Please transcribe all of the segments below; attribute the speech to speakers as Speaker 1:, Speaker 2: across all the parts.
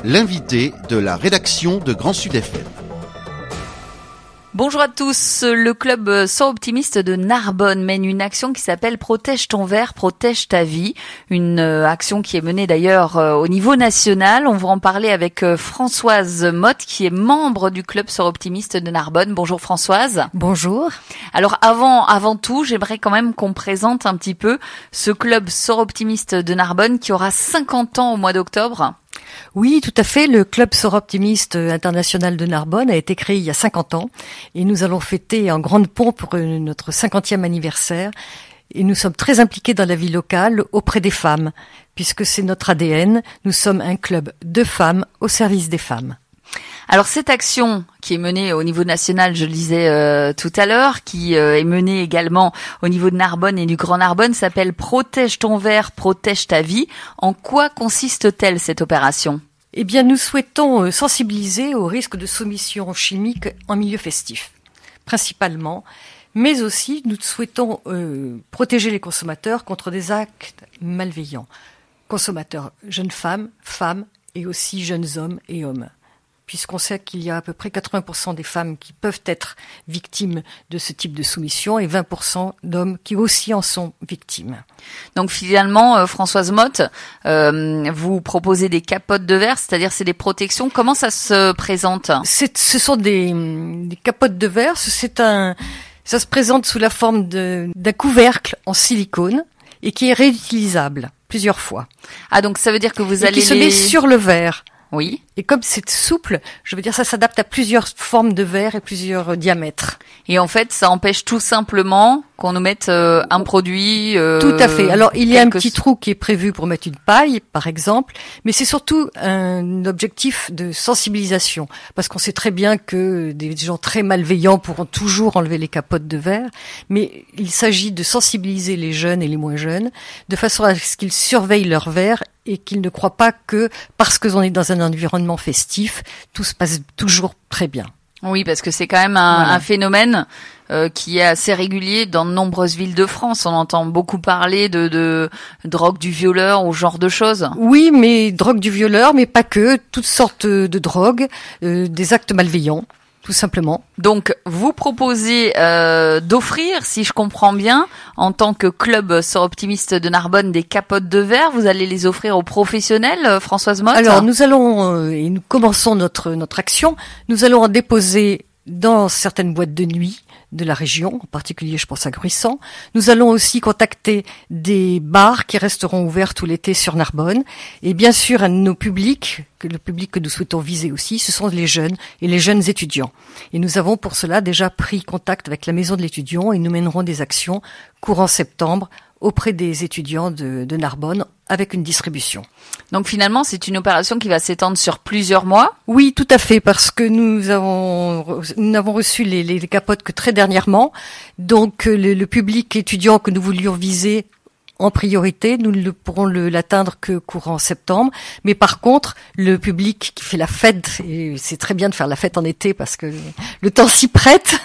Speaker 1: l'invité de la rédaction de Grand Sud FM.
Speaker 2: Bonjour à tous, le club Sort Optimiste de Narbonne mène une action qui s'appelle Protège ton verre, protège ta vie. Une action qui est menée d'ailleurs au niveau national. On va en parler avec Françoise Motte qui est membre du club Sort Optimiste de Narbonne. Bonjour Françoise.
Speaker 3: Bonjour.
Speaker 2: Alors avant tout, j'aimerais quand même qu'on présente un petit peu ce club Sort Optimiste de Narbonne qui aura 50 ans au mois d'octobre.
Speaker 3: Oui, tout à fait. Le Club Sort Optimiste international de Narbonne a été créé il y a 50 ans et nous allons fêter en grande pompe notre 50e anniversaire. Et nous sommes très impliqués dans la vie locale auprès des femmes, puisque c'est notre ADN. Nous sommes un club de femmes au service des femmes.
Speaker 2: Alors cette action qui est menée au niveau national, je le disais tout à l'heure, qui est menée également au niveau de Narbonne et du Grand Narbonne, s'appelle Protège ton verre, protège ta vie. En quoi consiste-t-elle cette opération ?
Speaker 3: Eh bien, nous souhaitons sensibiliser au risque de soumission chimique en milieu festif, principalement, mais aussi nous souhaitons protéger les consommateurs contre des actes malveillants. Consommateurs, jeunes femmes, femmes et aussi jeunes hommes et hommes. Puisqu'on sait qu'il y a à peu près 80% des femmes qui peuvent être victimes de ce type de soumission et 20% d'hommes qui aussi en sont victimes.
Speaker 2: Donc finalement, Françoise Motte, vous proposez des capotes de verre, c'est-à-dire c'est des protections. Comment ça se présente ?
Speaker 3: Ce sont des capotes de verre. Ça se présente sous la forme d'un couvercle en silicone et qui est réutilisable plusieurs fois.
Speaker 2: Ah, donc ça veut dire que vous allez
Speaker 3: qui se met sur le verre.
Speaker 2: Oui.
Speaker 3: Et comme c'est souple, je veux dire, ça s'adapte à plusieurs formes de verre et plusieurs diamètres.
Speaker 2: Et en fait, ça empêche tout simplement qu'on nous mette un produit.
Speaker 3: Tout à fait. Alors, il y a un petit trou qui est prévu pour mettre une paille, par exemple, mais c'est surtout un objectif de sensibilisation, parce qu'on sait très bien que des gens très malveillants pourront toujours enlever les capotes de verre, mais il s'agit de sensibiliser les jeunes et les moins jeunes, de façon à ce qu'ils surveillent leur verre et qu'ils ne croient pas que parce que l'on est dans un environnement festif, tout se passe toujours très bien.
Speaker 2: Oui, parce que c'est quand même un phénomène qui est assez régulier dans de nombreuses villes de France. On entend beaucoup parler de drogue du violeur ou ce genre de choses.
Speaker 3: Oui, mais drogue du violeur, mais pas que, toutes sortes de drogues, des actes malveillants. Tout simplement.
Speaker 2: Donc, vous proposez d'offrir, si je comprends bien, en tant que club Sort Optimiste de Narbonne, des capotes de verre. Vous allez les offrir aux professionnels, Françoise Motte ?
Speaker 3: Alors, nous allons, et nous commençons notre action, nous allons en déposer dans certaines boîtes de nuit de la région, en particulier je pense à Gruissant. Nous allons aussi contacter des bars qui resteront ouverts tout l'été sur Narbonne. Et bien sûr, un de nos publics, le public que nous souhaitons viser aussi, ce sont les jeunes et les jeunes étudiants. Et nous avons pour cela déjà pris contact avec la maison de l'étudiant et nous mènerons des actions courant septembre auprès des étudiants de Narbonne avec une distribution.
Speaker 2: Donc finalement, c'est une opération qui va s'étendre sur plusieurs mois ?
Speaker 3: Oui, tout à fait, parce que nous n'avons reçu les capotes que très dernièrement. Donc le public étudiant que nous voulions viser en priorité, nous ne pourrons l'atteindre que courant septembre. Mais par contre, le public qui fait la fête, et c'est très bien de faire la fête en été parce que le temps s'y prête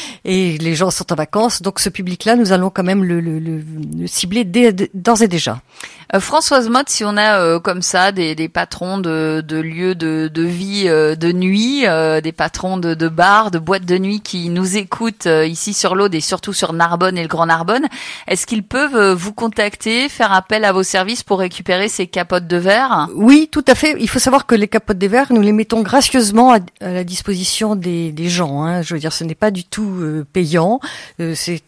Speaker 3: et les gens sont en vacances. Donc ce public-là, nous allons quand même le cibler d'ores et déjà.
Speaker 2: Françoise Motte, si on a comme ça des patrons de lieux de vie de nuit, des patrons de bars, de boîtes de nuit qui nous écoutent ici sur l'Aude et surtout sur Narbonne et le Grand Narbonne, est-ce qu'ils peuvent vous contacter, faire appel à vos services pour récupérer ces capotes de verre ?
Speaker 3: Oui, tout à fait. Il faut savoir que les capotes de verre, nous les mettons gracieusement à la disposition des gens. Hein. Je veux dire, ce n'est pas du tout payant. Si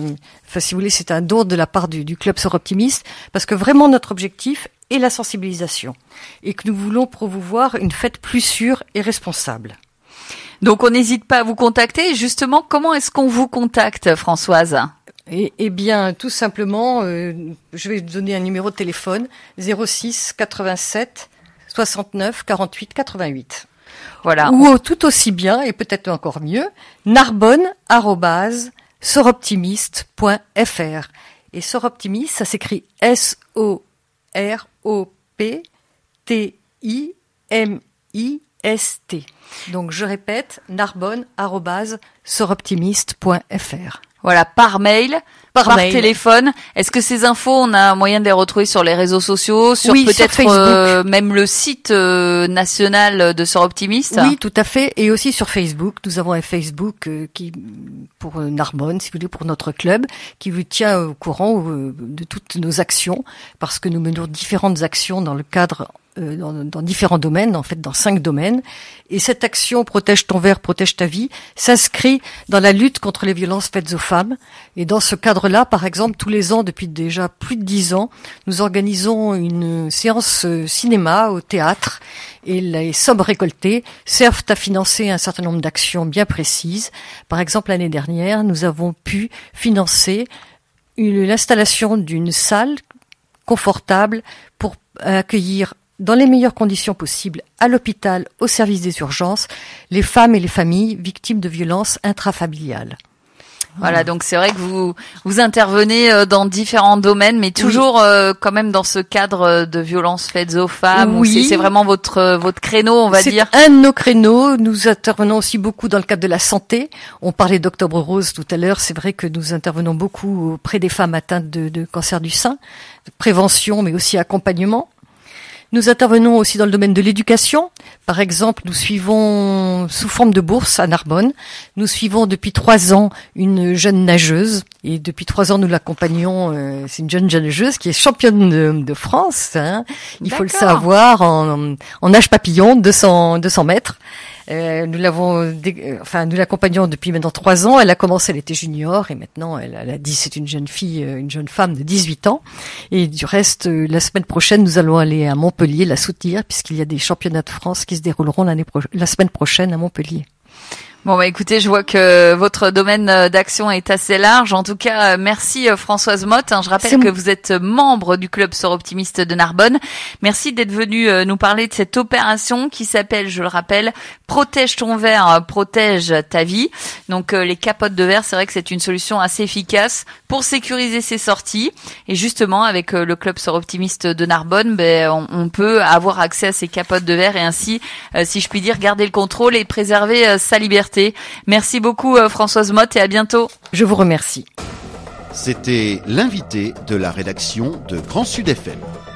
Speaker 3: vous voulez, c'est un don de la part du Club Sort Optimiste, parce que vraiment notre objectif est la sensibilisation et que nous voulons promouvoir une fête plus sûre et responsable.
Speaker 2: Donc on n'hésite pas à vous contacter. Justement, comment est-ce qu'on vous contacte, Françoise ?
Speaker 3: Eh bien, tout simplement, je vais vous donner un numéro de téléphone, 06 87 69 48 88.
Speaker 2: Voilà.
Speaker 3: Ou tout aussi bien, et peut-être encore mieux, narbonne@soroptimiste.fr. Et Soroptimiste, ça s'écrit SOROPTIMIST. Donc je répète, narbonne@soroptimiste.fr.
Speaker 2: Voilà, par mail. Par
Speaker 3: mail.
Speaker 2: téléphone. Est-ce que ces infos, on a un moyen de les retrouver sur les réseaux sociaux, sur
Speaker 3: oui,
Speaker 2: peut-être
Speaker 3: sur Facebook.
Speaker 2: Même le site national de Sœurs Optimistes?
Speaker 3: Oui, tout à fait. Et aussi sur Facebook. Nous avons un Facebook qui, pour Narbonne, si vous voulez, pour notre club, qui vous tient au courant de toutes nos actions, parce que nous menons différentes actions dans le cadre dans différents domaines, en fait dans 5 domaines. Et cette action Protège ton verre, protège ta vie s'inscrit dans la lutte contre les violences faites aux femmes. Et dans ce cadre-là, par exemple, tous les ans, depuis déjà plus de 10 ans, nous organisons une séance cinéma au théâtre. Et les sommes récoltées servent à financer un certain nombre d'actions bien précises. Par exemple, l'année dernière, nous avons pu financer l'installation d'une salle confortable pour accueillir dans les meilleures conditions possibles, à l'hôpital, au service des urgences, les femmes et les familles victimes de violences intrafamiliales.
Speaker 2: Voilà, donc c'est vrai que vous intervenez dans différents domaines, mais toujours quand même dans ce cadre de violences faites aux femmes.
Speaker 3: Oui.
Speaker 2: C'est vraiment votre créneau, on va dire.
Speaker 3: C'est un de nos créneaux. Nous intervenons aussi beaucoup dans le cadre de la santé. On parlait d'Octobre Rose tout à l'heure. C'est vrai que nous intervenons beaucoup auprès des femmes atteintes de cancer du sein, de prévention, mais aussi accompagnement. Nous intervenons aussi dans le domaine de l'éducation. Par exemple, nous suivons, sous forme de bourse à Narbonne, nous suivons depuis 3 ans une jeune nageuse. Et depuis 3 ans, nous l'accompagnons. C'est une jeune nageuse qui est championne de France. Hein. Il faut le savoir, en nage papillon, 200 mètres. Nous nous l'accompagnons depuis maintenant 3 ans. Elle a commencé, elle était junior et maintenant elle a dit c'est une jeune fille, une jeune femme de 18 ans. Et du reste, la semaine prochaine, nous allons aller à Montpellier la soutenir puisqu'il y a des championnats de France qui se dérouleront la semaine prochaine à Montpellier.
Speaker 2: Bon, bah écoutez, je vois que votre domaine d'action est assez large. En tout cas, merci Françoise Motte. Je rappelle que vous êtes membre du club Sœurs Optimistes de Narbonne. Merci d'être venu nous parler de cette opération qui s'appelle, je le rappelle, Protège ton verre, protège ta vie. Donc les capotes de verre, c'est vrai que c'est une solution assez efficace pour sécuriser ses sorties. Et justement, avec le club Sœurs Optimistes de Narbonne, on peut avoir accès à ces capotes de verre et ainsi, si je puis dire, garder le contrôle et préserver sa liberté. Merci beaucoup Françoise Motte et à bientôt.
Speaker 3: Je vous remercie.
Speaker 1: C'était l'invité de la rédaction de Grand Sud FM.